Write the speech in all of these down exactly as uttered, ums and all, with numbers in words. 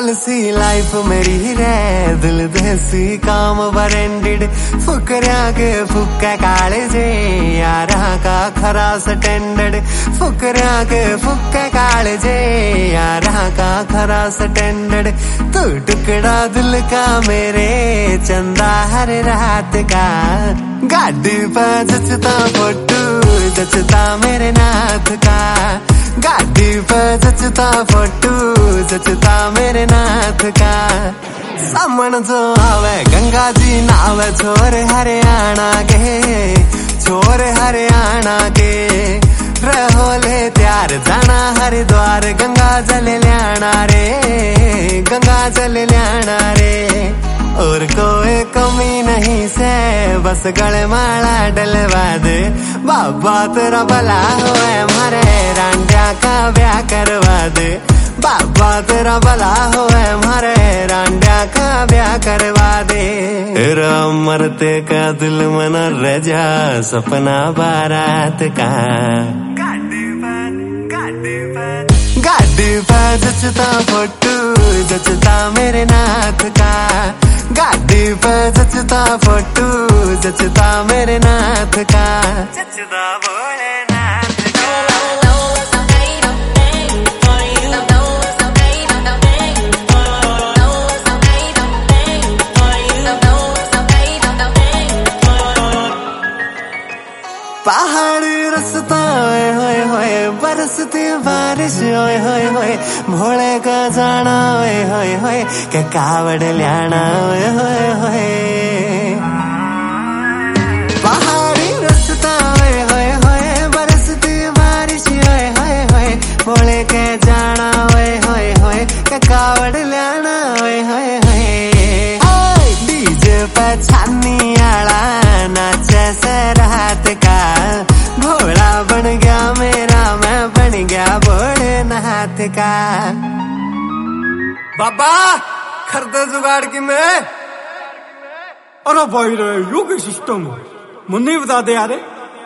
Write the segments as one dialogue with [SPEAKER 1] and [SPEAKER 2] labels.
[SPEAKER 1] Normal सी life मेरी रे, दिल देसी काम ब्रांडेड, फुकरिया के फुक्का काले जे, यारा का खरा स्टैंडर्ड, फुकरिया के फुक्का काले जे, यारा का खरा स्टैंडर्ड। तू टुकड़ा दिल का मेरे, चंदा हर रात का, गाड़ी पे जचता फोटो, जचता मेरे नाथ का, गाड़ी पे जचता फोटो, जचता मेरे नाथ का। सामन जो आवे गंगा जी नावे, छोर हरियाणा के, छोर हरियाणा के, रहो ले त्यार जाना हरिद्वार, गंगा जल ल्याना रे, गंगा जल ल्याना रे। और कोई कमी नहीं से, बस गले माला डलवा दे, बाबा तेरा भला होए, मारे रांडिया का ब्याह करवा दे, बाबा तेरा भला होए, मारे रांडिया का ब्याह करवा दे। तेरा मरते का दिल मना रह जा, सपना बारात का, गाड़ी पे गाड़ी पे गाड़ी पे जचता फोटो, जचता मेरे नाथ का, गाड़ी पे जचता फोटो, जचता मेरे नाथ का, जचता भोलेनाथ का। पहाड़ी रास्ता होए होए होए, बरसती बारिश होए होए होए, भोले का जाना होए होए होए, के कावड़ ल्याना होए होए होए। पहाड़ी रास्ता होए होए होए, बरसती बारिश होए होए होए, भोले के जाना होए होए होए, के कावड़ ल्याना होए होए होए। डीजे पे छानी आला नाचे से रात का, भोला बन गया मेरा, मैं बन गया भोलेनाथ का।
[SPEAKER 2] बाबा खरदे जुगाड़ की मैं, अरे भाई रे यो के सिस्टम मुझे नहीं बता दे यारे।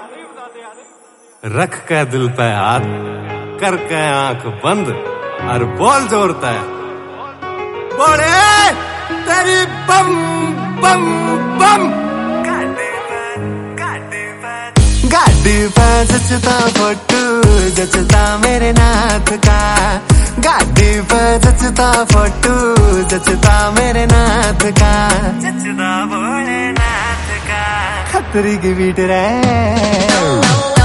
[SPEAKER 1] रख के दिल पे हाथ, करके आंख बंद, और बोल जोरता है, बोले तेरी बम बम बम। गाड़ी पे जचता फोटो, जचता मेरे नाथ का, गाड़ी पे जचता फोटो, जचता मेरे नाथ का, जचता भोलेनाथ का। खतरी की बीट रे।